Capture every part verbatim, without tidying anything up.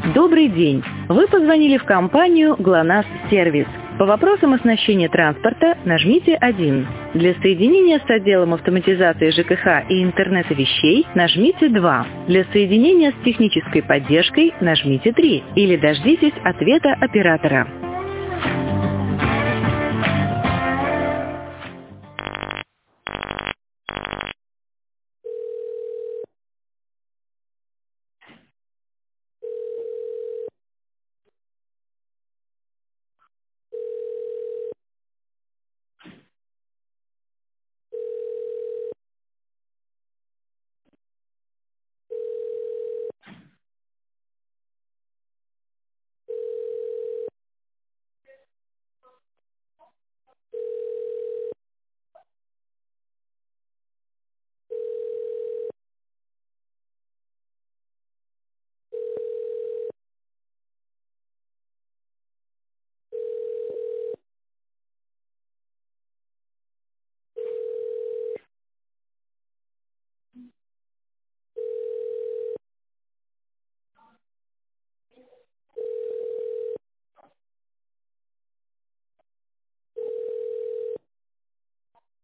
Добрый день! Вы позвонили в компанию ГЛОНАСС Сервис. По вопросам оснащения транспорта нажмите один. Для соединения с отделом автоматизации ЖКХ и интернета вещей нажмите два. Для соединения с технической поддержкой нажмите три. Или дождитесь ответа оператора.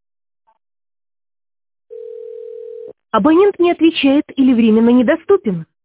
Абонент не отвечает или временно недоступен.